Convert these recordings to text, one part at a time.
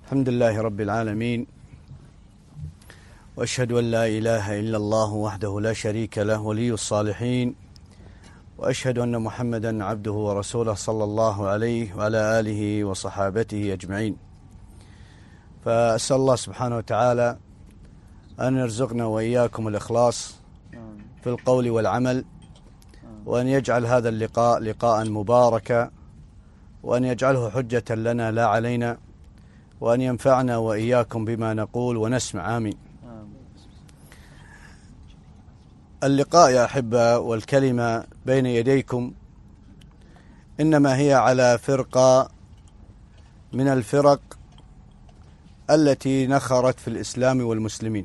الحمد لله رب العالمين، وأشهد أن لا إله إلا الله وحده لا شريك له ولي الصالحين، وأشهد أن محمدا عبده ورسوله صلى الله عليه وعلى آله وصحابته أجمعين. فأسأل الله سبحانه وتعالى أن يرزقنا وإياكم الإخلاص في القول والعمل، وأن يجعل هذا اللقاء لقاء مباركا، وأن يجعله حجة لنا لا علينا، وأن ينفعنا وإياكم بما نقول ونسمع. آمين. اللقاء يا أحبة والكلمة بين يديكم إنما هي على فرقة من الفرق التي نخرت في الإسلام والمسلمين،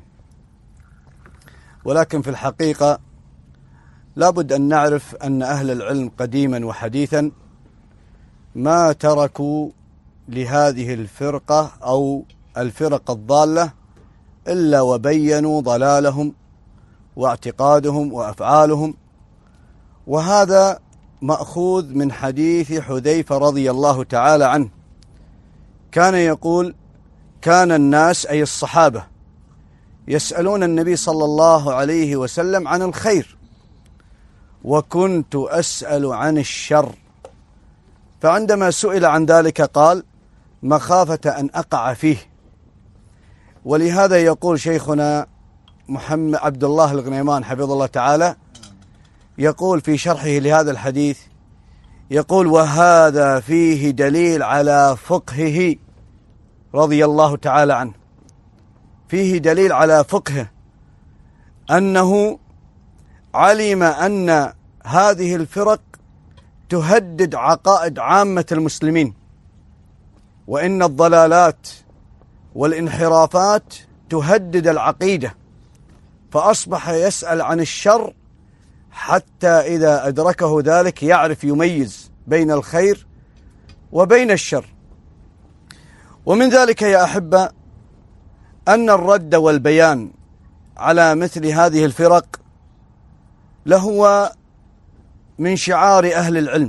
ولكن في الحقيقة لابد أن نعرف أن أهل العلم قديما وحديثا ما تركوا لهذه الفرقة أو الفرق الضالة إلا وبينوا ضلالهم واعتقادهم وأفعالهم، وهذا مأخوذ من حديث حذيفة رضي الله تعالى عنه. كان يقول: كان الناس أي الصحابة يسألون النبي صلى الله عليه وسلم عن الخير، وكنت أسأل عن الشر، فعندما سئل عن ذلك قال: مخافة أن أقع فيه. ولهذا يقول شيخنا محمد عبد الله الغنيمان حفظه الله تعالى، يقول في شرحه لهذا الحديث، يقول: وهذا فيه دليل على فقهه رضي الله تعالى عنه، فيه دليل على فقهه، أنه علم أن هذه الفرق تهدد عقائد عامة المسلمين، وإن الضلالات والانحرافات تهدد العقيدة، فأصبح يسأل عن الشر حتى إذا أدركه ذلك يعرف يميز بين الخير وبين الشر. ومن ذلك يا أحبة أن الرد والبيان على مثل هذه الفرق لهو من شعار أهل العلم،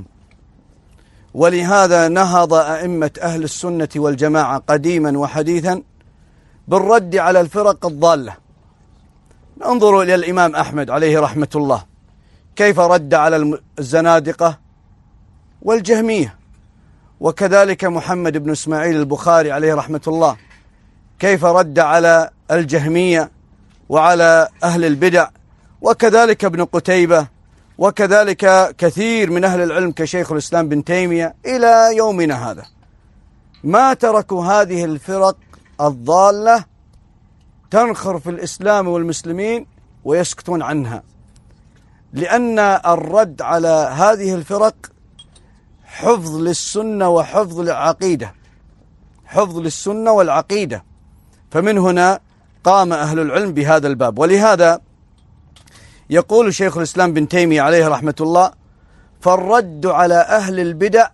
ولهذا نهض أئمة أهل السنة والجماعة قديما وحديثا بالرد على الفرق الضالة. انظروا إلى الإمام أحمد عليه رحمة الله كيف رد على الزنادقة والجهمية، وكذلك محمد بن إسماعيل البخاري عليه رحمة الله كيف رد على الجهمية وعلى أهل البدع، وكذلك ابن قتيبة، وكذلك كثير من أهل العلم كشيخ الإسلام بن تيمية إلى يومنا هذا. ما تركوا هذه الفرق الضالة تنخر في الإسلام والمسلمين ويسكتون عنها، لأن الرد على هذه الفرق حفظ للسنة وحفظ للعقيدة، حفظ للسنة والعقيدة. فمن هنا قام أهل العلم بهذا الباب. ولهذا يقول شيخ الإسلام بن تيمية عليه رحمة الله: فالرد على أهل البدع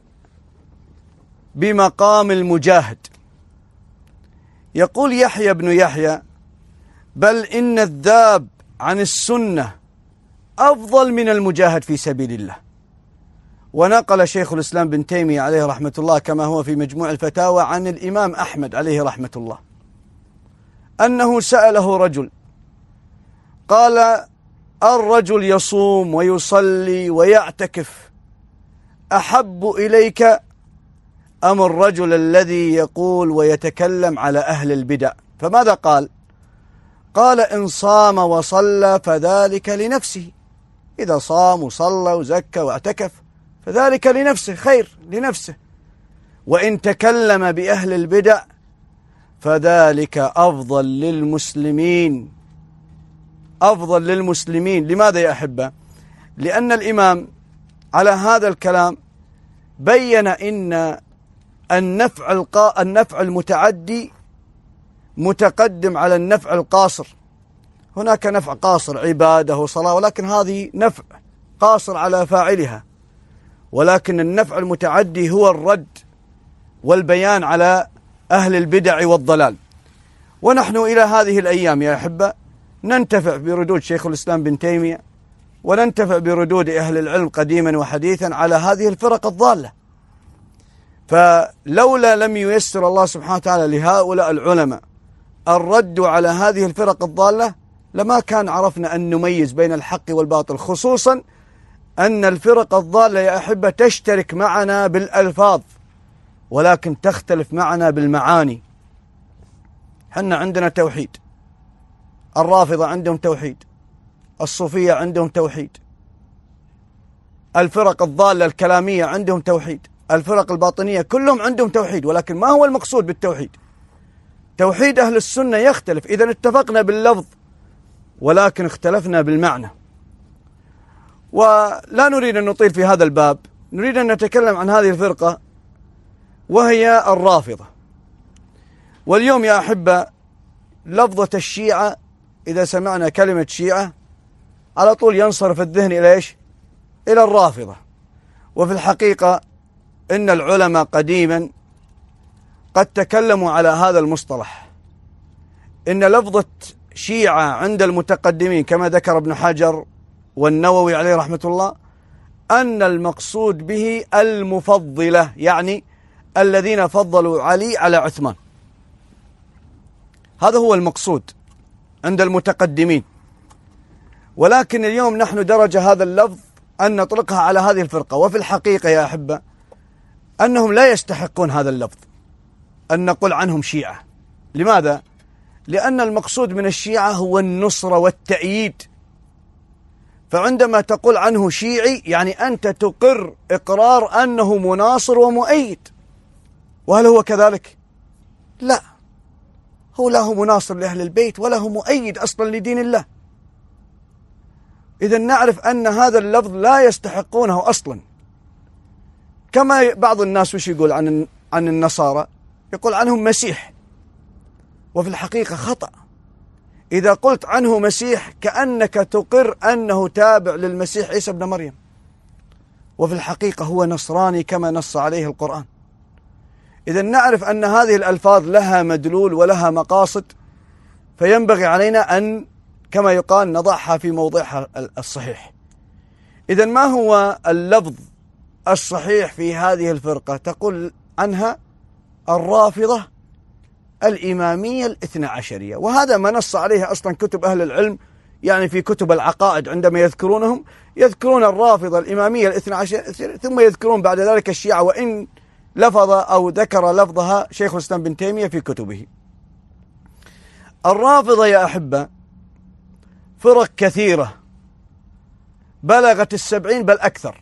بمقام المجاهد. يقول يحيى بن يحيى: بل إن الذاب عن السنة أفضل من المجاهد في سبيل الله. ونقل شيخ الإسلام بن تيمية عليه رحمة الله كما هو في مجموع الفتاوى عن الإمام أحمد عليه رحمة الله أنه سأله رجل قال: الرجل يصوم ويصلي ويعتكف أحب إليك أم الرجل الذي يقول ويتكلم على أهل البدع؟ فماذا قال؟ قال: إن صام وصلى فذلك لنفسه، إذا صام وصلى وزكى واعتكف فذلك لنفسه، خير لنفسه. وإن تكلم بأهل البدع فذلك أفضل للمسلمين، أفضل للمسلمين. لماذا يا أحبة؟ لأن الإمام على هذا الكلام بين إن النفع المتعدي متقدم على النفع القاصر. هناك نفع قاصر عبادة وصلاة، ولكن هذه نفع قاصر على فاعلها، ولكن النفع المتعدي هو الرد والبيان على أهل البدع والضلال. ونحن إلى هذه الأيام يا أحبة ننتفع بردود شيخ الإسلام بن تيمية، وننتفع بردود أهل العلم قديما وحديثا على هذه الفرق الضالة. فلولا لم ييسر الله سبحانه وتعالى لهؤلاء العلماء الرد على هذه الفرق الضالة لما كان عرفنا أن نميز بين الحق والباطل، خصوصا أن الفرق الضالة يا أحبة تشترك معنا بالألفاظ ولكن تختلف معنا بالمعاني. حنا عندنا توحيد، الرافضة عندهم توحيد، الصوفية عندهم توحيد، الفرق الضالة الكلامية عندهم توحيد، الفرق الباطنية كلهم عندهم توحيد، ولكن ما هو المقصود بالتوحيد؟ توحيد أهل السنة يختلف. إذا اتفقنا باللفظ ولكن اختلفنا بالمعنى. ولا نريد أن نطيل في هذا الباب، نريد أن نتكلم عن هذه الفرقة وهي الرافضة. واليوم يا أحبة لفظة الشيعة، إذا سمعنا كلمة شيعة على طول ينصرف الذهن إلى إيش؟ إلى الرافضة. وفي الحقيقة إن العلماء قديما قد تكلموا على هذا المصطلح. إن لفظة شيعة عند المتقدمين كما ذكر ابن حجر والنووي عليه رحمة الله أن المقصود به المفضلة، يعني الذين فضلوا علي على عثمان. هذا هو المقصود عند المتقدمين. ولكن اليوم نحن درج هذا اللفظ أن نطلقها على هذه الفرقة، وفي الحقيقة يا أحبة أنهم لا يستحقون هذا اللفظ أن نقول عنهم شيعة. لماذا؟ لأن المقصود من الشيعة هو النصرة والتأييد. فعندما تقول عنه شيعي يعني أنت تقر إقرار أنه مناصر ومؤيد. وهل هو كذلك؟ لا، هو لا هو مناصر لأهل البيت ولا هو مؤيد أصلا لدين الله. إذا نعرف أن هذا اللفظ لا يستحقونه أصلا. كما بعض الناس وش يقول عن النصارى؟ يقول عنهم مسيح، وفي الحقيقة خطأ. إذا قلت عنه مسيح كأنك تقر أنه تابع للمسيح عيسى بن مريم، وفي الحقيقة هو نصراني كما نص عليه القرآن. إذا نعرف أن هذه الألفاظ لها مدلول ولها مقاصد، فينبغي علينا أن كما يقال نضعها في موضعها الصحيح. إذا ما هو اللفظ الصحيح في هذه الفرقة؟ تقول عنها الرافضة الإمامية الاثنى عشرية، وهذا ما نص عليه أصلا كتب أهل العلم. يعني في كتب العقائد عندما يذكرونهم يذكرون الرافضة الإمامية الاثنى عشرية، ثم يذكرون بعد ذلك الشيعة، وإن لفظ أو ذكر لفظها شيخ الإسلام بن تيمية في كتبه. الرافضة يا أحبة فرق كثيرة بلغت 70 بل أكثر،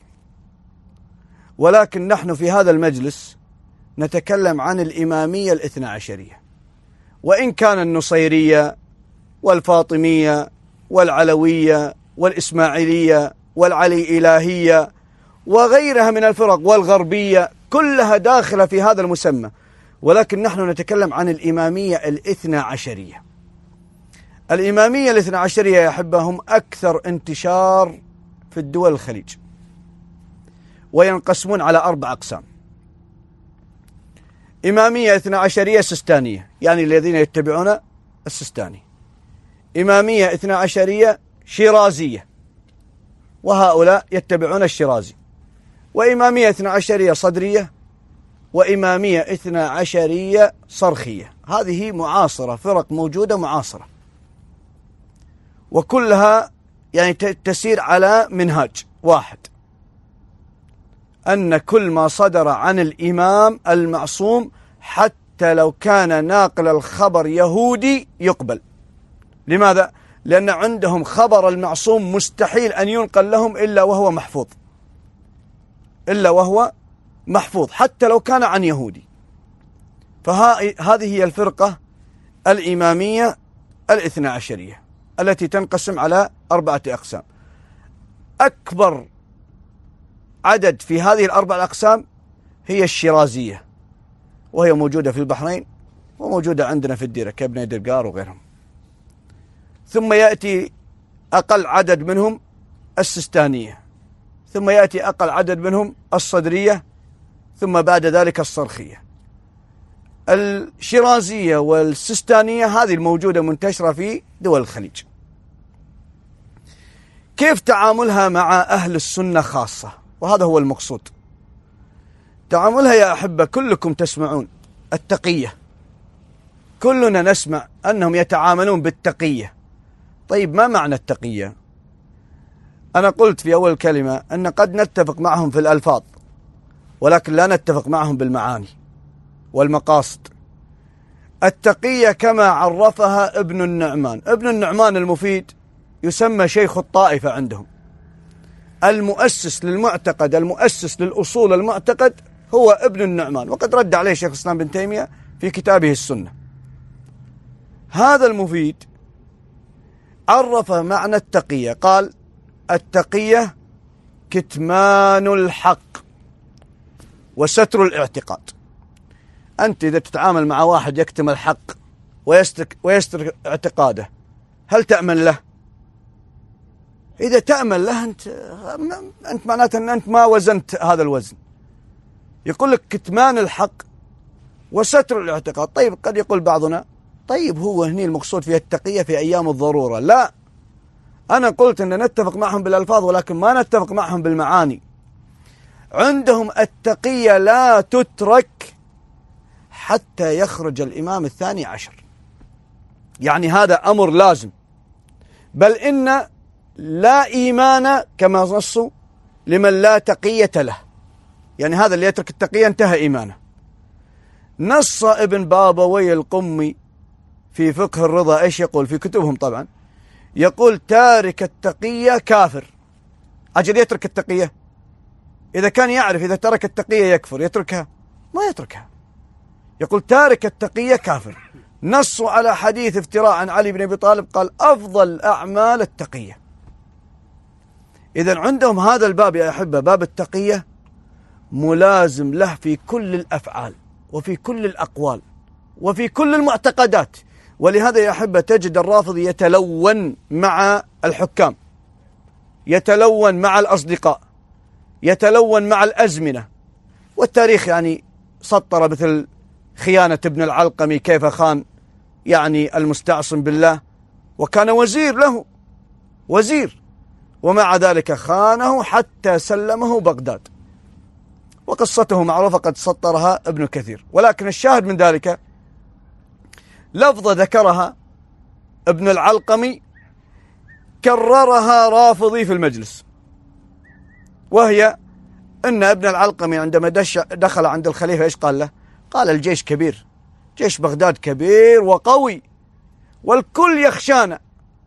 ولكن نحن في هذا المجلس نتكلم عن الإمامية الاثنى عشرية. وإن كان النصيرية والفاطمية والعلوية والإسماعيلية والعلي إلهية وغيرها من الفرق والغربية كلها داخلة في هذا المسمى، ولكن نحن نتكلم عن الإمامية الاثنى عشرية. الإمامية الاثنى عشرية يا أحبة هم أكثر انتشار في الدول الخليج، وينقسمون على 4 أقسام. إمامية اثنى عشرية سستانية، يعني الذين يتبعون السستاني. إمامية اثنى عشرية شيرازية، وهؤلاء يتبعون الشيرازي. وإمامية اثنى عشرية صدرية، وإمامية اثنى عشرية صرخية. هذه معاصرة، فرق موجودة معاصرة، وكلها يعني تسير على منهاج واحد، أن كل ما صدر عن الإمام المعصوم حتى لو كان ناقل الخبر يهودي يقبل. لماذا؟ لأن عندهم خبر المعصوم مستحيل أن ينقل لهم إلا وهو محفوظ، إلا وهو محفوظ حتى لو كان عن يهودي. فهذه هي الفرقة الإمامية الاثنى عشرية التي تنقسم على 4 أقسام. أكبر عدد في هذه ال4 الأقسام هي الشيرازية، وهي موجودة في البحرين وموجودة عندنا في الديرة كابن درقار وغيرهم. ثم يأتي أقل عدد منهم السستانية، ثم يأتي أقل عدد منهم الصدرية، ثم بعد ذلك الصرخية. الشيرازية والسستانية هذه الموجودة منتشرة في دول الخليج. كيف تعاملها مع أهل السنة خاصة؟ وهذا هو المقصود. تعاملها يا أحبة كلكم تسمعون التقية، كلنا نسمع أنهم يتعاملون بالتقية. طيب ما معنى التقية؟ أنا قلت في أول كلمة أن قد نتفق معهم في الألفاظ، ولكن لا نتفق معهم بالمعاني والمقاصد. التقية كما عرفها ابن النعمان، ابن النعمان المفيد يسمى شيخ الطائفة عندهم، المؤسس للمعتقد، المؤسس للأصول المعتقد هو ابن النعمان، وقد رد عليه شيخ الإسلام بن تيمية في كتابه السنة. هذا المفيد عرف معنى التقية، قال التقية كتمان الحق وستر الاعتقاد. أنت إذا تتعامل مع واحد يكتم الحق ويستر اعتقاده، هل تأمن له؟ إذا تأمن له أنت معناته أن أنت ما وزنت هذا الوزن. يقول لك كتمان الحق وستر الاعتقاد. طيب قد يقول بعضنا طيب هو هني المقصود فيها التقية في أيام الضرورة. لا، أنا قلت أن نتفق معهم بالألفاظ ولكن ما نتفق معهم بالمعاني. عندهم التقية لا تترك حتى يخرج الإمام الثاني عشر، يعني هذا أمر لازم، بل إن لا إيمان كما نصوا لمن لا تقية له، يعني هذا اللي يترك التقية انتهى إيمانه. نص ابن بابوي القمي في فقه الرضا، إيش يقول في كتبهم طبعا؟ يقول تارك التقية كافر. أجل يترك التقية؟ إذا كان يعرف إذا ترك التقية يكفر، يتركها؟ ما يتركها. يقول تارك التقية كافر. نصوا على حديث افتراء عن علي بن أبي طالب، قال أفضل أعمال التقية. إذن عندهم هذا الباب يا أحبة، باب التقية ملازم له في كل الأفعال وفي كل الأقوال وفي كل المعتقدات. ولهذا يا أحبة تجد الرافضي يتلون مع الحكام، يتلون مع الأصدقاء، يتلون مع الأزمنة، والتاريخ يعني سطر مثل خيانة ابن العلقمي، كيف خان يعني المستعصم بالله، وكان وزير له، وزير، ومع ذلك خانه حتى سلمه بغداد، وقصته معروفة قد سطرها ابن كثير. ولكن الشاهد من ذلك لفظة ذكرها ابن العلقمي كررها رافضي في المجلس، وهي أن ابن العلقمي عندما دخل عند الخليفة إيش قال له؟ قال الجيش كبير، جيش بغداد كبير وقوي والكل يخشانا.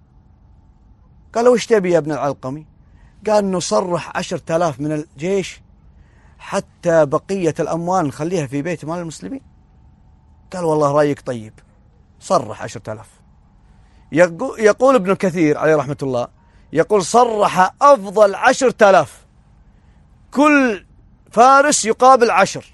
قال وش تبي يا ابن العلقمي؟ قال نصرح 10,000 من الجيش حتى بقية الأموال نخليها في بيت مال المسلمين. قال والله رأيك طيب، صرح 10,000. يقول ابن كثير عليه رحمة الله، يقول صرح أفضل 10,000، كل فارس يقابل 10.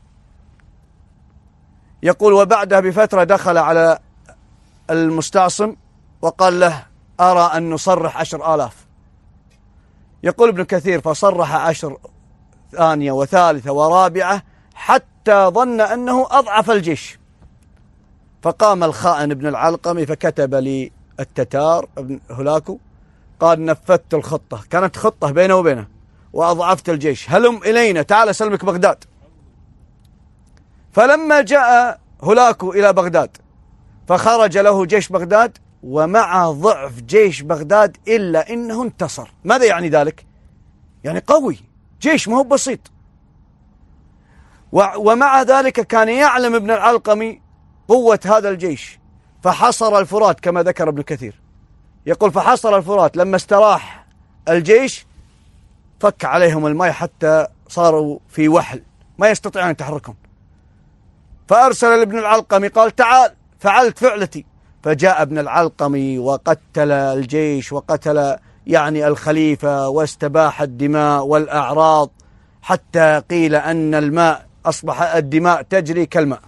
يقول وبعدها بفترة دخل على المستعصم وقال له أرى أن نصرح 10,000. يقول ابن كثير فصرح 10 ثانية وثالثة ورابعة حتى ظن أنه أضعف الجيش. فقام الخائن ابن العلقمي فكتب لي التتار ابن هولاكو، قال نفذت الخطة، كانت خطة بينه وبينه، وأضعفت الجيش، هلم إلينا تعال سلمك بغداد. فلما جاء هولاكو إلى بغداد فخرج له جيش بغداد ومع ضعف جيش بغداد إلا إنه انتصر. ماذا يعني ذلك؟ يعني قوي، جيش ما هو بسيط. ومع ذلك كان يعلم ابن العلقمي قوة هذا الجيش، فحصر الفرات كما ذكر ابن كثير. يقول فحصر الفرات، لما استراح الجيش فك عليهم الماء حتى صاروا في وحل ما يستطيعون يتحركون. فأرسل لابن العلقمي قال تعال، فعلت فعلتي. فجاء ابن العلقمي وقتل الجيش وقتل يعني الخليفة واستباح الدماء والأعراض، حتى قيل أن الماء أصبح الدماء تجري كالماء.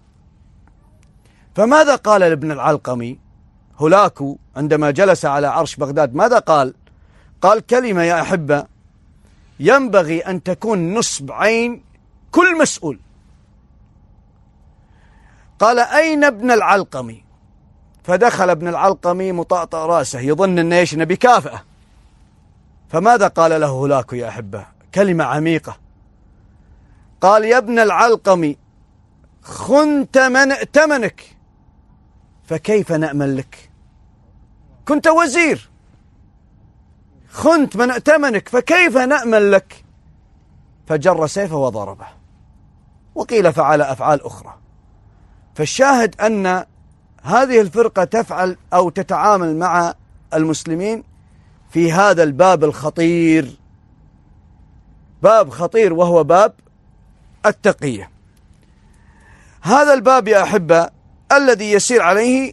فماذا قال لابن العلقمي هولاكو عندما جلس على عرش بغداد؟ ماذا قال؟ قال كلمة يا أحبة ينبغي أن تكون نصب عين كل مسؤول. قال أين ابن العلقمي؟ فدخل ابن العلقمي مطأطأ رأسه يظن أنه إيش بكافأة. فماذا قال له هولاكو يا أحبة؟ كلمة عميقة، قال يا ابن العلقم خنت من ائتمنك فكيف نأمن لك؟ كنت وزير، خنت من ائتمنك فكيف نأمن لك؟ فجر سيفه وضربه، وقيل فعل أفعال أخرى. فالشاهد أن هذه الفرقة تفعل أو تتعامل مع المسلمين في هذا الباب الخطير، باب خطير وهو باب التقية. هذا الباب يا أحبة الذي يسير عليه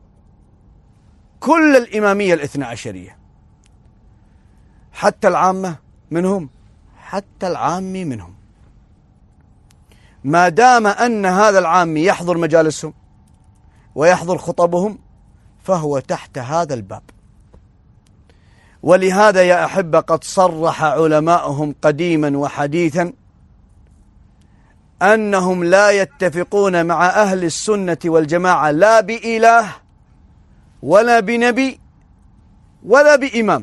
كل الإمامية الاثنى عشرية، حتى العامة منهم، حتى العامي منهم، ما دام أن هذا العامي يحضر مجالسهم ويحضر خطبهم فهو تحت هذا الباب. ولهذا يا أحبة قد صرح علماؤهم قديما وحديثا أنهم لا يتفقون مع أهل السنة والجماعة لا بإله ولا بنبي ولا بإمام،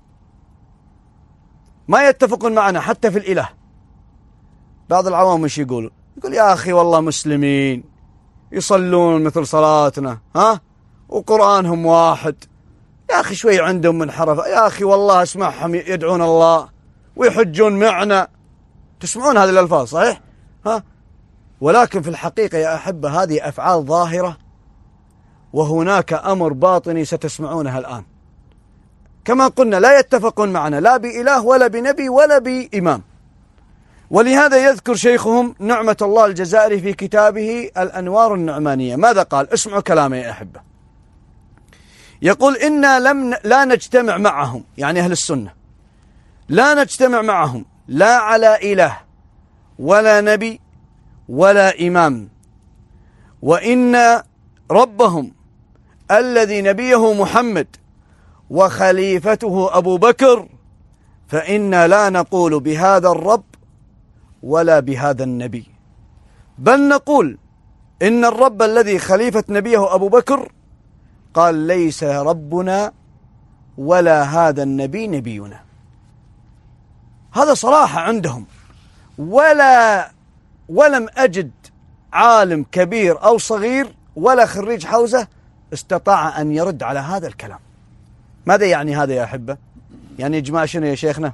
ما يتفقون معنا حتى في الإله. بعض العوام مش يقول يا أخي والله مسلمين يصلون مثل صلاتنا، وقرآنهم واحد، يا أخي شوي عندهم منحرف، يا أخي والله اسمعهم يدعون الله ويحجون معنا. تسمعون هذه الألفاظ صحيح؟ ولكن في الحقيقة يا أحبة هذه أفعال ظاهرة، وهناك أمر باطني ستسمعونها الآن. كما قلنا لا يتفقون معنا لا بإله ولا بنبي ولا بإمام. ولهذا يذكر شيخهم نعمة الله الجزائري في كتابه الأنوار النعمانية ماذا قال؟ اسمعوا كلامه يا أحبة. يقول إنا لا نجتمع معهم، يعني أهل السنة لا نجتمع معهم لا على إله ولا نبي ولا إمام، وإن ربهم الذي نبيه محمد وخليفته أبو بكر، فإنا لا نقول بهذا الرب ولا بهذا النبي، بل نقول إن الرب الذي خليفة نبيه أبو بكر قال ليس ربنا ولا هذا النبي نبينا. هذا صراحة عندهم، ولم أجد عالم كبير أو صغير ولا خريج حوزة استطاع أن يرد على هذا الكلام. ماذا يعني هذا يا أحبة؟ يعني إجماع شنو يا شيخنا؟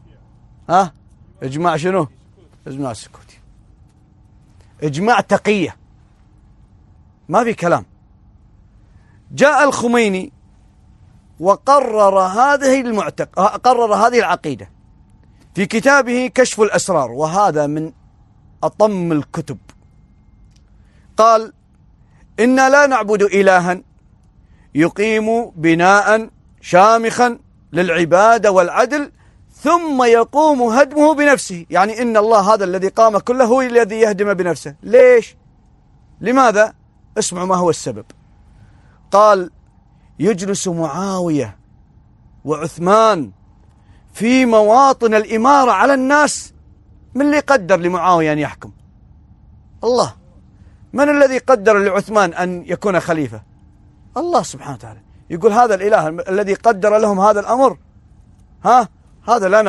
إجماع شنو؟ إجماع سكوتي، إجماع تقية، ما في كلام. جاء الخميني وقرر قرر هذه العقيدة في كتابه كشف الأسرار، وهذا من أطم الكتب. قال إنا لا نعبد إلها يقيم بناء شامخا للعبادة والعدل ثم يقوم هدمه بنفسه، يعني إن الله هذا الذي قام كله هو الذي يهدم بنفسه. ليش؟ لماذا؟ اسمعوا ما هو السبب. قال يجلس معاوية وعثمان في مواطن الإمارة على الناس. من اللي قدر لمعاوية أن يحكم؟ الله. من الذي قدر لعثمان أن يكون خليفة؟ الله سبحانه وتعالى. يقول هذا الإله الذي قدر لهم هذا الأمر هذا لا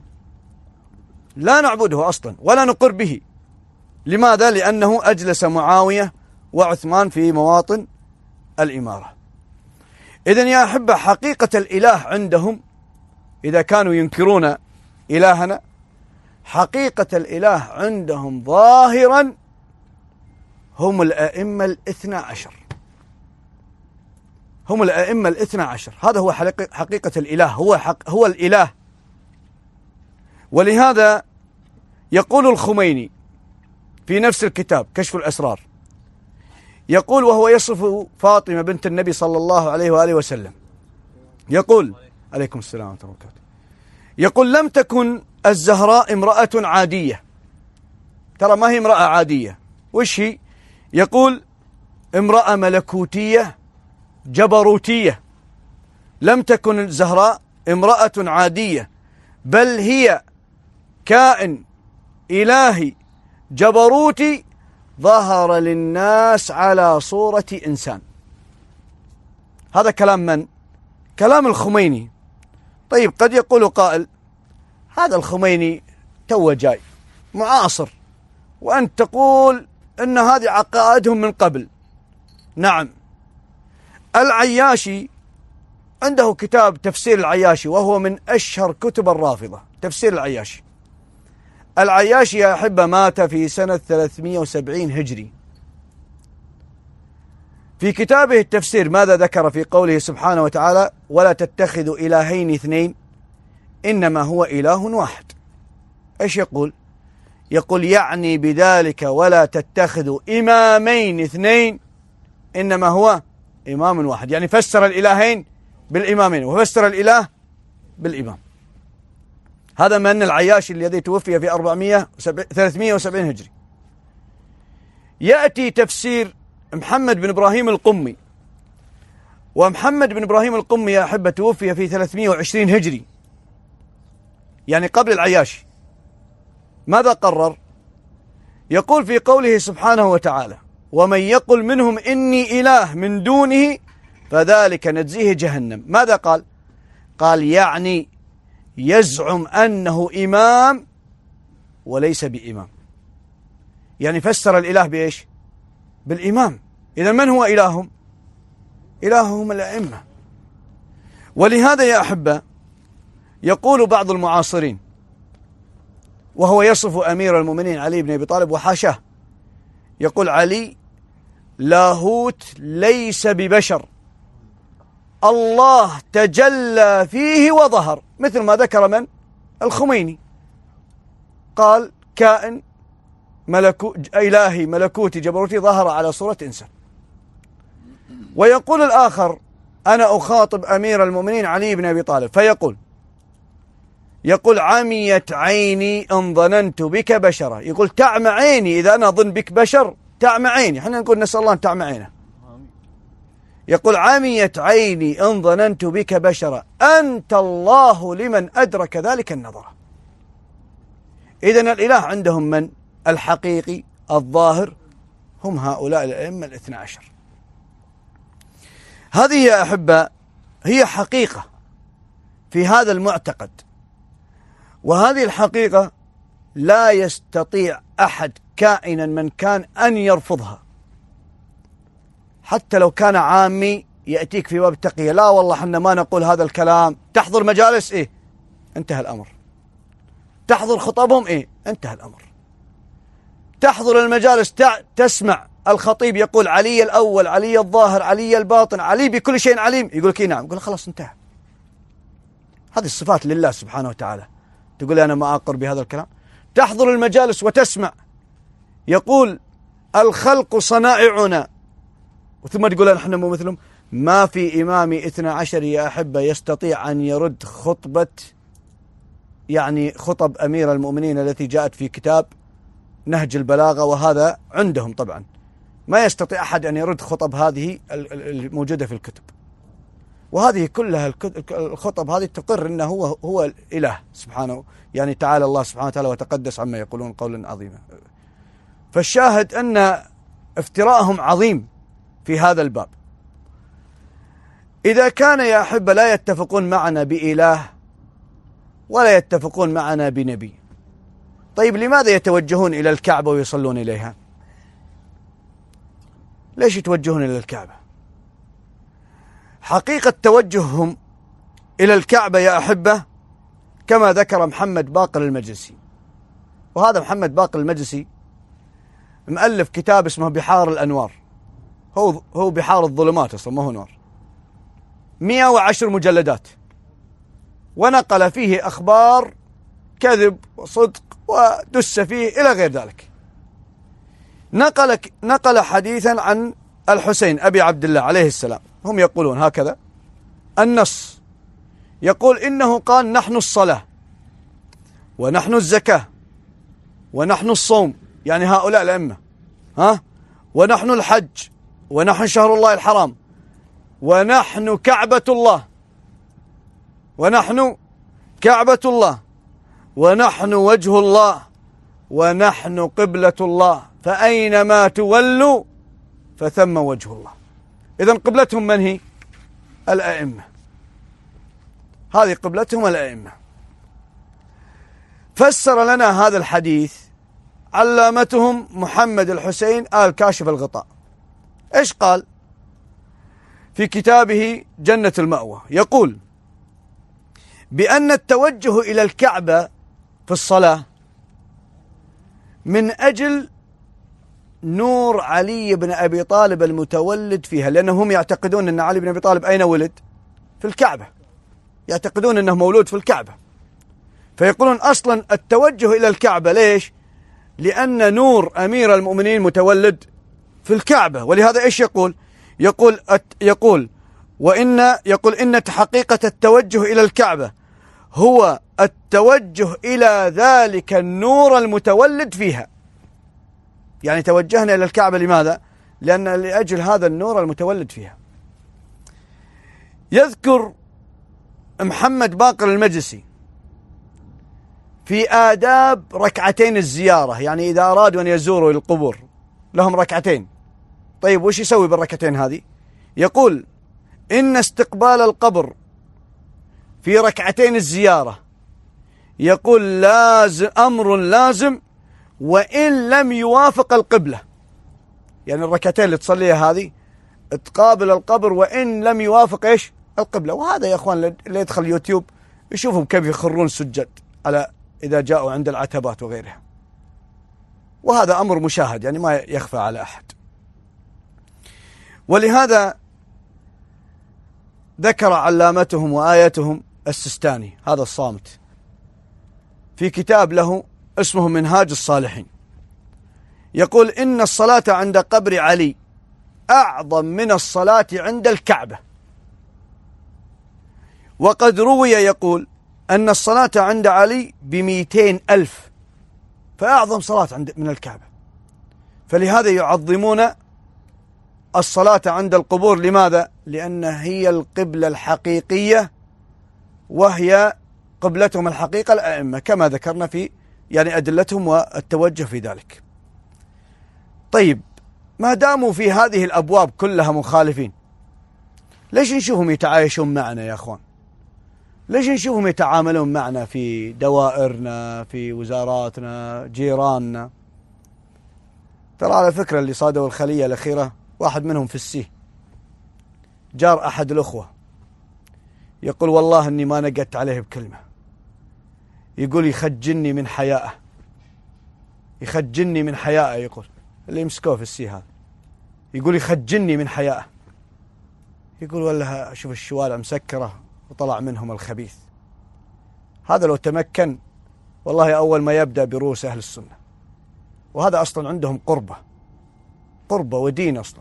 نعبده أصلا ولا نقر به. لماذا؟ لأنه أجلس معاوية وعثمان في مواطن الإمارة. إذن يا أحبة حقيقة الإله عندهم إذا كانوا ينكرون إلهنا، حقيقة الإله عندهم ظاهرا هم الأئمة الاثنى عشر، هم الأئمة الاثنى عشر. هذا هو حقيقة الإله، هو الإله. ولهذا يقول الخميني في نفس الكتاب كشف الأسرار، يقول وهو يصف فاطمة بنت النبي صلى الله عليه وآله وسلم، يقول عليكم السلام ورحمة الله وبركاته، يقول لم تكن الزهراء امرأة عادية. ترى ما هي امرأة عادية، وش هي؟ يقول امرأة ملكوتية جبروتية. لم تكن الزهراء امرأة عادية، بل هي كائن إلهي جبروتي ظهر للناس على صورة إنسان. هذا كلام من؟ كلام الخميني. طيب قد يقول قائل هذا الخميني تو جاي معاصر، وأنت تقول أن هذه عقائدهم من قبل. نعم، العياشي عنده كتاب تفسير العياشي، وهو من أشهر كتب الرافضة، تفسير العياشي. العياشي يا أحبة مات في سنة 370 هجري. في كتابه التفسير ماذا ذكر في قوله سبحانه وتعالى: ولا تتخذوا إلهين اثنين إنما هو إله واحد. إيش يقول؟ يقول يعني بذلك ولا تتخذوا إمامين اثنين إنما هو إمام واحد، يعني فسر الإلهين بالإمامين وفسر الإله بالإمام. هذا من العياشي الذي توفي في 370 هجري. يأتي تفسير محمد بن إبراهيم القمي، ومحمد بن إبراهيم القمي يا أحبة توفي في 320 هجري، يعني قبل العياشي. ماذا قرر؟ يقول في قوله سبحانه وتعالى: ومن يقل منهم إني إله من دونه فذلك نجزيه جهنم. ماذا قال؟ قال يعني يزعم أنه إمام وليس بإمام، يعني فسر الإله بإيش؟ بالإمام. إذا من هو إلههم؟ إلههم الأئمة. ولهذا يا أحبة يقول بعض المعاصرين، وهو يصف أمير المؤمنين علي بن أبي طالب وحاشاه، يقول: علي لاهوت ليس ببشر، الله تجلى فيه وظهر، مثل ما ذكر من؟ الخميني، قال: كائن إلهي ملكوتي جبروتي ظهر على صورة إنسان. ويقول الآخر: أنا أخاطب أمير المؤمنين علي بن أبي طالب، فيقول عميت عيني إن ظننت بك بشرا. يقول تعمى عيني إذا أنا أظن بك بشر، تعمى عيني. احنا نقول نسأل الله أن تعمى عينه. يقول عميت عيني إن ظننت بك بشرا أنت الله لمن أدرك ذلك النظر. إذن الإله عندهم من؟ الحقيقي الظاهر هم هؤلاء الأئمة الاثنى عشر. هذه يا أحبة هي حقيقة في هذا المعتقد، وهذه الحقيقة لا يستطيع أحد كائنا من كان أن يرفضها، حتى لو كان عامي يأتيك في باب التقية: لا والله حنا ما نقول هذا الكلام. تحضر مجالس؟ إيه، انتهى الأمر. تحضر خطبهم؟ إيه، انتهى الأمر. تحضر المجالس تسمع الخطيب يقول علي الأول، علي الظاهر، علي الباطن، علي بكل شيء عليم، يقول لك نعم، يقول خلاص انتهى. هذه الصفات لله سبحانه وتعالى، تقول أنا ما أقر بهذا الكلام. تحضر المجالس وتسمع يقول الخلق صنائعنا، وثم تقول نحن مو مثلهم. ما في إمام 12 يا أحبة يستطيع أن يرد خطب أمير المؤمنين التي جاءت في كتاب نهج البلاغة، وهذا عندهم طبعا. ما يستطيع أحد أن يرد خطب هذه الموجودة في الكتب، وهذه كلها الخطب هذه تقر أنه هو الإله سبحانه، يعني تعالى الله سبحانه وتعالى وتقدس عما يقولون قولا عظيما. فالشاهد أن افتراءهم عظيم في هذا الباب. إذا كان يا أحبة لا يتفقون معنا بإله ولا يتفقون معنا بنبي، طيب لماذا يتوجهون إلى الكعبة ويصلون إليها؟ ليش يتوجهون إلى الكعبة؟ حقيقة توجههم إلى الكعبة يا أحبة كما ذكر محمد باقر المجلسي، وهذا محمد باقر المجلسي مؤلف كتاب اسمه بحار الأنوار، هو بحار الظلمات أصلا ما هو نور، 110 مجلدات، ونقل فيه أخبار كذب وصدق ودس فيه إلى غير ذلك. نقل حديثا عن الحسين أبي عبد الله عليه السلام، هم يقولون هكذا النص، يقول إنه قال نحن الصلاة ونحن الزكاة ونحن الصوم، يعني هؤلاء الأئمة، ونحن الحج ونحن شهر الله الحرام ونحن كعبة الله، ونحن كعبة الله ونحن وجه الله ونحن قبلة الله، فأينما تولوا فثم وجه الله. إذن قبلتهم من هي؟ الأئمة، هذه قبلتهم الأئمة. فسر لنا هذا الحديث علامتهم محمد الحسين آل كاشف الغطاء. إيش قال في كتابه جنة المأوى؟ يقول بأن التوجه إلى الكعبة في الصلاة من أجل نور علي بن أبي طالب المتولد فيها، لأنهم يعتقدون أن علي بن أبي طالب أين ولد؟ في الكعبة، يعتقدون أنه مولود في الكعبة، فيقولون أصلا التوجه إلى الكعبة ليش؟ لأن نور أمير المؤمنين متولد في الكعبة. ولهذا إيش يقول؟ يقول إن حقيقة التوجه إلى الكعبة هو التوجه إلى ذلك النور المتولد فيها. يعني توجهنا إلى الكعبة لماذا؟ لأن لأجل هذا النور المتولد فيها. يذكر محمد باقر المجلسي في آداب ركعتين الزيارة، يعني إذا أرادوا أن يزوروا القبور لهم ركعتين. طيب وش يسوي بالركعتين هذه؟ يقول إن استقبال القبر في ركعتين الزيارة يقول لازم، أمر لازم وإن لم يوافق القبلة. يعني الركعتين اللي تصليها هذه تقابل القبر وإن لم يوافق إيش؟ القبلة. وهذا يا أخوان اللي يدخل يوتيوب يشوفهم كيف يخرون سجد على إذا جاءوا عند العتبات وغيرها، وهذا أمر مشاهد يعني ما يخفى على أحد. ولهذا ذكر علامتهم وآيتهم السستاني هذا الصامت في كتاب له اسمه منهاج الصالحين، يقول إن الصلاة عند قبر علي أعظم من الصلاة عند الكعبة. وقد روي يقول أن الصلاة عند علي ب200,000، فأعظم صلاة من الكعبة. فلهذا يعظمون الصلاة عند القبور. لماذا؟ لأن هي القبلة الحقيقية، وهي قبلتهم الحقيقة الأئمة كما ذكرنا في يعني أدلتهم والتوجه في ذلك. طيب ما داموا في هذه الأبواب كلها مخالفين، ليش نشوفهم يتعايشون معنا يا أخوان؟ ليش نشوفهم يتعاملون معنا في دوائرنا، في وزاراتنا، جيراننا؟ ترى على فكرة اللي صادوا الخلية الأخيرة واحد منهم في السيه، جار أحد الأخوة، يقول والله أني ما نقدت عليه بكلمة، يقول يخجلني من حيائه، يخجلني من حيائه، يقول اللي يمسكوه في السيه هذا يقول يخجلني من حيائه، يقول والله أشوف الشوارع مسكرة وطلع منهم الخبيث. هذا لو تمكن والله أول ما يبدأ برؤوس أهل السنة، وهذا أصلا عندهم قربة ودين أصلا.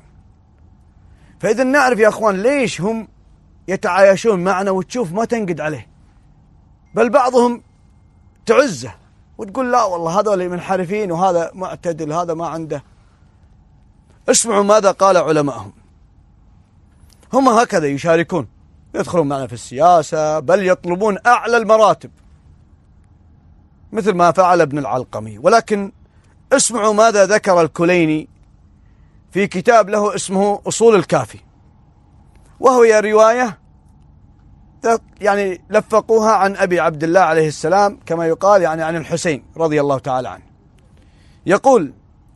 فإذا نعرف يا أخوان ليش هم يتعايشون معنا وتشوف ما تنقد عليه، بل بعضهم تعزه وتقول لا والله هذول منحرفين وهذا معتدل هذا ما عنده. اسمعوا ماذا قال علماءهم، هم هكذا يشاركون، يدخلون معنا في السياسة، بل يطلبون أعلى المراتب مثل ما فعل ابن العلقمي. ولكن اسمعوا ماذا ذكر الكليني في كتاب له اسمه أصول الكافي، وهي رواية يعني لفقوها عن أبي عبد الله عليه السلام كما يقال، يعني عن الحسين رضي الله تعالى عنه. يقول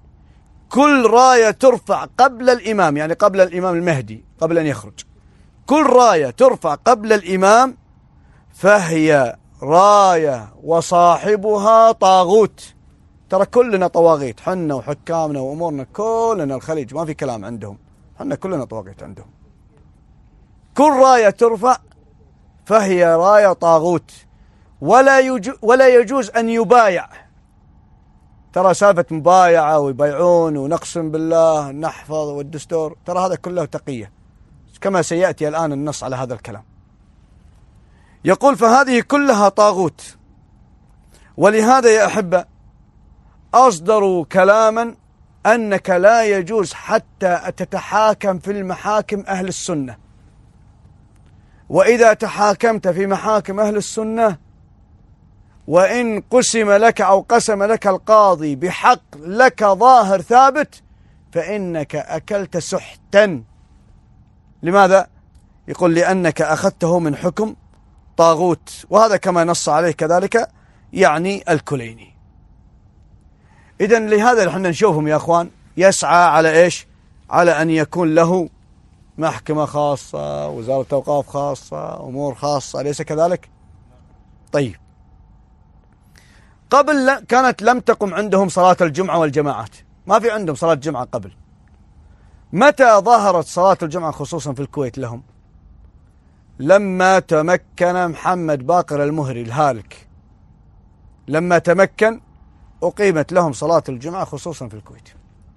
كل راية ترفع قبل الإمام، يعني قبل الإمام المهدي قبل أن يخرج، كل راية ترفع قبل الإمام فهي راية وصاحبها طاغوت. ترى كلنا طواغيت، حنا وحكامنا وأمورنا كلنا الخليج ما في كلام عندهم، حنا كلنا طواغيت عندهم. كل راية ترفع فهي راية طاغوت ولا يجوز أن يبايع. ترى سالفة مبايعة ويبايعون ونقسم بالله نحفظ والدستور، ترى هذا كله تقية كما سيأتي الآن النص على هذا الكلام. يقول فهذه كلها طاغوت. ولهذا يا أحبة أصدروا كلاما أنك لا يجوز حتى تتحاكم في المحاكم أهل السنة، وإذا تحاكمت في محاكم أهل السنة وإن قسم لك أو قسم لك القاضي بحق لك ظاهر ثابت فإنك أكلت سحتا. لماذا؟ يقول لأنك أخذته من حكم طاغوت، وهذا كما نص عليه كذلك يعني الكليني. إذن لهذا احنا نشوفهم يا أخوان يسعى على إيش؟ على أن يكون له محكمة خاصة، وزارة أوقاف خاصة، أمور خاصة، أليس كذلك؟ طيب، قبل كانت لم تقم عندهم صلاة الجمعة والجماعات، ما في عندهم صلاة جمعة قبل. متى ظهرت صلاة الجمعة خصوصا في الكويت لهم؟ لما تمكن محمد باقر المهري الهالك، لما تمكن أقيمت لهم صلاة الجمعة خصوصا في الكويت.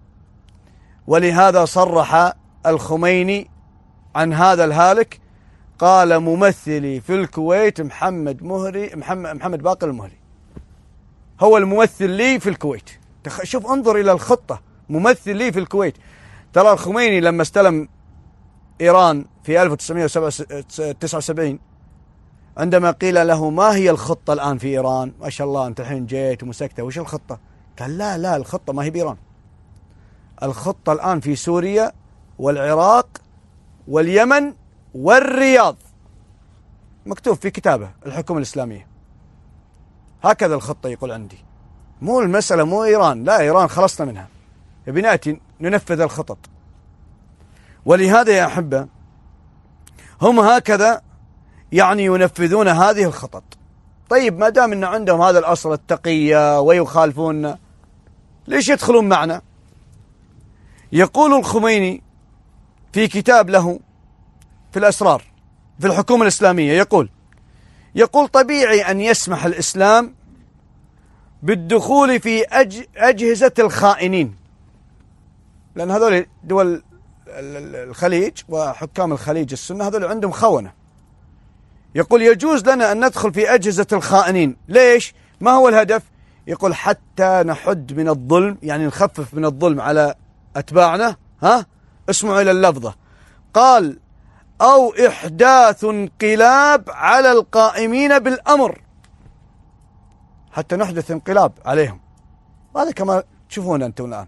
ولهذا صرح الخميني عن هذا الهالك، قال ممثلي في الكويت محمد باقر المهري هو الممثل لي في الكويت. شوف، انظر إلى الخطة، ممثل لي في الكويت. ترى الخميني لما استلم إيران في 1979 عندما قيل له ما هي الخطة الآن في إيران؟ ما شاء الله أنت الحين جيت ومسكتها، وش الخطة؟ قال لا الخطة ما هي بإيران، الخطة الآن في سوريا والعراق واليمن والرياض، مكتوب في كتابه الحكومة الإسلامية، هكذا الخطة يقول عندي. مو المسألة مو إيران، لا إيران خلصنا منها، بنأتي ننفذ الخطط. ولهذا يا أحبة هم هكذا يعني ينفذون هذه الخطط. طيب، ما دام أن عندهم هذا الأصل التقية ويخالفون، ليش يدخلون معنا؟ يقول الخميني في كتاب له في الأسرار في الحكومة الإسلامية، يقول طبيعي أن يسمح الإسلام بالدخول في أجهزة الخائنين، لأن هذول دول الخليج وحكام الخليج السنة هذول عندهم خونة. يقول يجوز لنا أن ندخل في أجهزة الخائنين. ليش؟ ما هو الهدف؟ يقول حتى نحد من الظلم، يعني نخفف من الظلم على أتباعنا. اسمعوا إلى اللفظة، قال أو إحداث انقلاب على القائمين بالأمر، حتى نحدث انقلاب عليهم. هذا كما تشوفون أنتم الآن،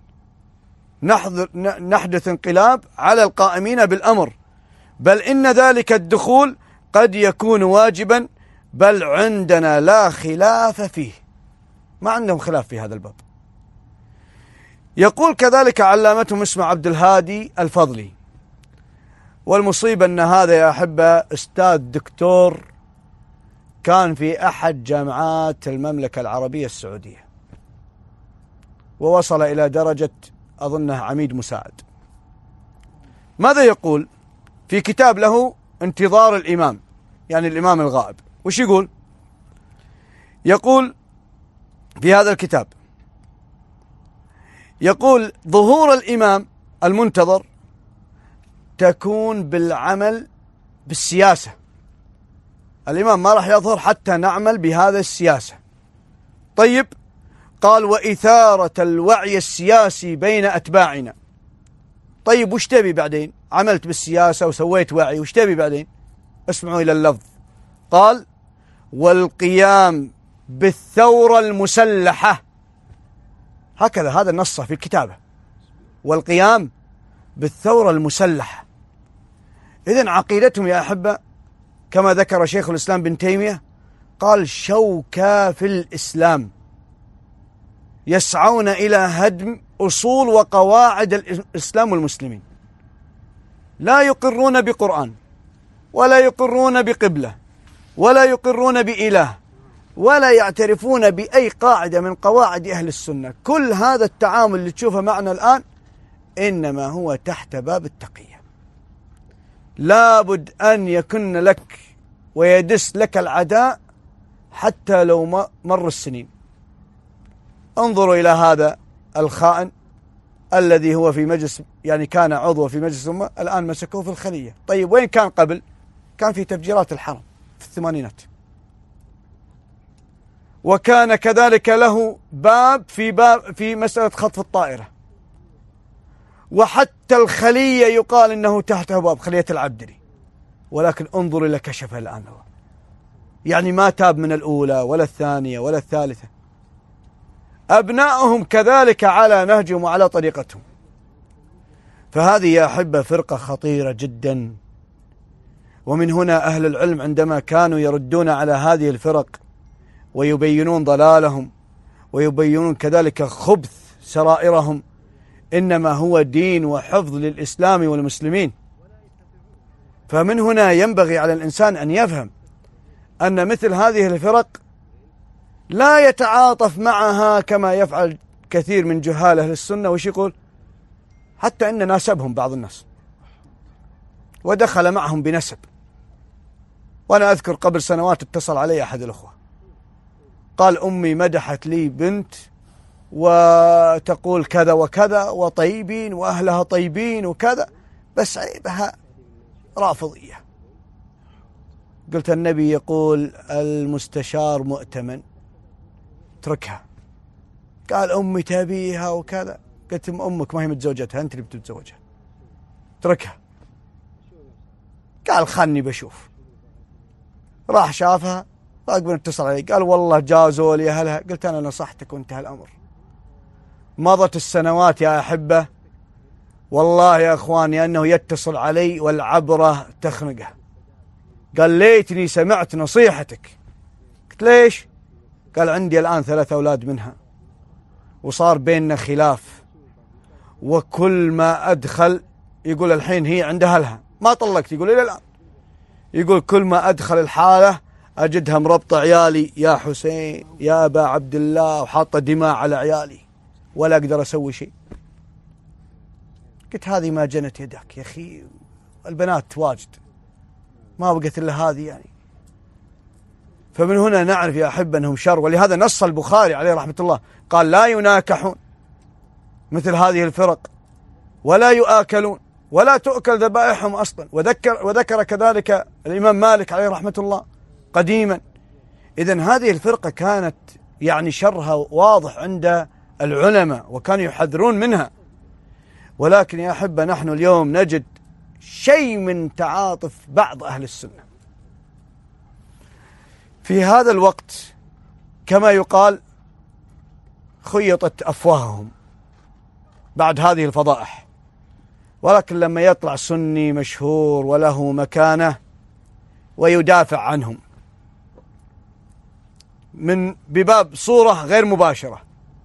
نحدث انقلاب على القائمين بالأمر، بل إن ذلك الدخول قد يكون واجبا، بل عندنا لا خلاف فيه. ما عندهم خلاف في هذا الباب. يقول كذلك علامتهم اسمه عبد الهادي الفضلي، والمصيبة أن هذا يا أحبة أستاذ دكتور كان في أحد جامعات المملكة العربية السعودية، ووصل إلى درجة أظنه عميد مساعد. ماذا يقول في كتاب له انتظار الإمام، يعني الإمام الغائب؟ وش يقول؟ يقول في هذا الكتاب، يقول ظهور الإمام المنتظر تكون بالعمل بالسياسة. الإمام ما راح يظهر حتى نعمل بهذا السياسة. طيب، قال وإثارة الوعي السياسي بين أتباعنا. طيب، وش تبي بعدين؟ عملت بالسياسة وسويت وعي، وش تبي بعدين؟ اسمعوا إلى اللفظ، قال والقيام بالثورة المسلحة. هكذا هذا النص في الكتابة، والقيام بالثورة المسلحة. إذن عقيدتهم يا أحبة كما ذكر شيخ الإسلام بن تيمية، قال شوكة في الإسلام، يسعون إلى هدم أصول وقواعد الإسلام والمسلمين. لا يقرون بقرآن، ولا يقرون بقبلة، ولا يقرون بإله، ولا يعترفون بأي قاعدة من قواعد أهل السنة. كل هذا التعامل اللي تشوفه معنا الآن إنما هو تحت باب التقية. لابد أن يكن لك ويدس لك العداء حتى لو مر السنين. انظروا إلى هذا الخائن الذي هو في مجلس، يعني كان عضو في مجلس الأمة، الآن مسكوه في الخلية. طيب، وين كان قبل؟ كان في تفجيرات الحرم في الثمانينات، وكان كذلك له باب في مسألة خطف الطائرة، وحتى الخلية يقال إنه تحته باب خلية العبدري، ولكن انظر إلى كشفه الآن هو، يعني ما تاب من الأولى ولا الثانية ولا الثالثة. أبنائهم كذلك على نهجهم وعلى طريقتهم. فهذه يا أحبة فرقة خطيرة جدا. ومن هنا أهل العلم عندما كانوا يردون على هذه الفرق ويبينون ضلالهم ويبينون كذلك خبث سرائرهم إنما هو دين وحفظ للإسلام والمسلمين. فمن هنا ينبغي على الإنسان أن يفهم أن مثل هذه الفرق لا يتعاطف معها كما يفعل كثير من جهال أهل السنة. وش يقول؟ حتى إن ناسبهم بعض الناس ودخل معهم بنسب. وأنا أذكر قبل سنوات اتصل علي أحد الأخوة قال أمي مدحت لي بنت وتقول كذا وكذا وطيبين وأهلها طيبين وكذا، بس عيبها رافضية. قلت النبي يقول المستشار مؤتمن، اتركها. قال أمي تبيها وكذا. قلت أمك ما هي متزوجتها، أنت اللي بتتزوجها، اتركها. قال خلني بشوف. راح شافها، راقبا اتصل علي قال والله جازوا لي أهلها. قلت أنا نصحتك وانتهى الأمر. مضت السنوات يا أحبة، والله يا أخواني أنه يتصل علي والعبرة تخنقه. قال ليتني سمعت نصيحتك. قلت ليش؟ قال عندي الآن 3 أولاد منها وصار بيننا خلاف، وكل ما أدخل يقول الحين هي عند أهلها ما طلقت، يقول إلى الآن، يقول كل ما أدخل الحالة أجدها مربطة عيالي يا حسين يا أبا عبد الله وحاطة دماء على عيالي ولا أقدر أسوي شيء. قلت هذه ما جنت يدك يا أخي، البنات واجد ما بقت إلا هذه يعني. فمن هنا نعرف يا أحب أنهم شر. ولهذا نص البخاري عليه رحمة الله قال لا يناكحون مثل هذه الفرق ولا يؤكلون ولا تؤكل ذبائحهم أصلا. وذكر كذلك الإمام مالك عليه رحمة الله قديما. إذن هذه الفرقة كانت يعني شرها واضح عند العلماء وكانوا يحذرون منها. ولكن يا أحبة نحن اليوم نجد شيء من تعاطف بعض أهل السنة في هذا الوقت، كما يقال خيطت أفواههم بعد هذه الفضائح. ولكن لما يطلع سني مشهور وله مكانة ويدافع عنهم من بباب صورة غير مباشرة،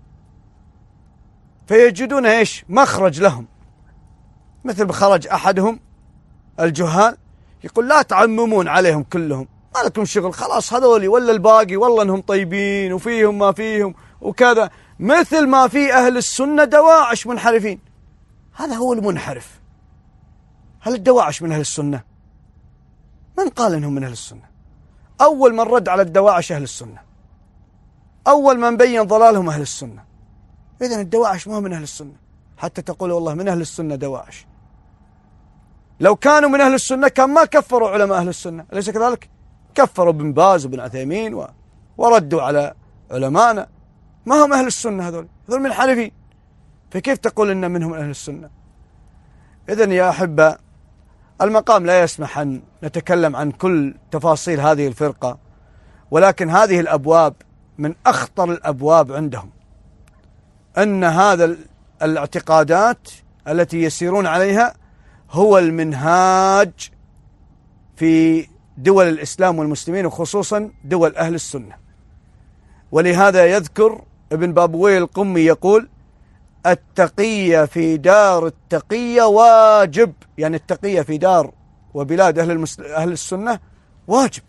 فيجدون إيش مخرج لهم. مثل بخرج أحدهم الجهال يقول لا تعممون عليهم كلهم، ما لكم شغل، خلاص هذولي ولا الباقي والله أنهم طيبين وفيهم ما فيهم وكذا. مثل ما في أهل السنة دواعش منحرفين، هذا هو المنحرف. هل الدواعش من أهل السنة؟ من قال إنهم من أهل السنة؟ أول من رد على الدواعش أهل السنة، أول من بين ضلالهم أهل السنة. إذن الدواعش ما هو من أهل السنة حتى تقول والله من أهل السنة دواعش. لو كانوا من أهل السنة كان ما كفروا علماء أهل السنة، أليس كذلك؟ كفروا بن باز وبن عثيمين وردوا على علماءنا. ما هم أهل السنة، هذول منحرفين، فكيف تقول إن منهم أهل السنة؟ إذن يا أحبة المقام لا يسمح أن نتكلم عن كل تفاصيل هذه الفرقة، ولكن هذه الأبواب من أخطر الأبواب عندهم. أن هذا الاعتقادات التي يسيرون عليها هو المنهاج في دول الإسلام والمسلمين وخصوصا دول أهل السنة. ولهذا يذكر ابن بابويه القمي يقول التقية في دار التقية واجب، يعني التقية في دار وبلاد أهل السنة واجب.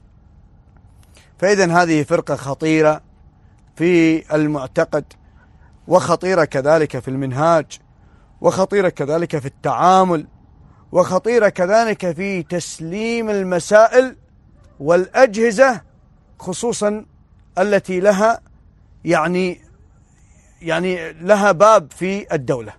فإذن هذه فرقة خطيرة في المعتقد، وخطيرة كذلك في المنهاج، وخطيرة كذلك في التعامل، وخطيرة كذلك في تسليم المسائل والأجهزة خصوصا التي لها يعني لها باب في الدولة.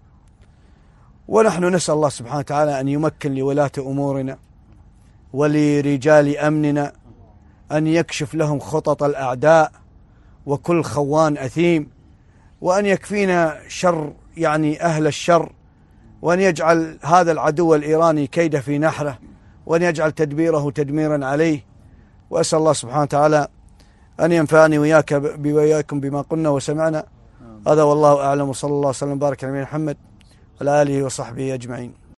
ونحن نسأل الله سبحانه وتعالى أن يمكن لولاة أمورنا ولرجال أمننا أن يكشف لهم خطط الأعداء وكل خوان أثيم، وأن يكفينا شر يعني أهل الشر، وأن يجعل هذا العدو الإيراني كيده في نحره، وأن يجعل تدبيره تدميرا عليه. وأسأل الله سبحانه وتعالى أن ينفعني وإياكم بما قلنا وسمعنا. هذا والله أعلم، وصلى الله وسلم وبارك على محمد وعلى آله وصحبه أجمعين.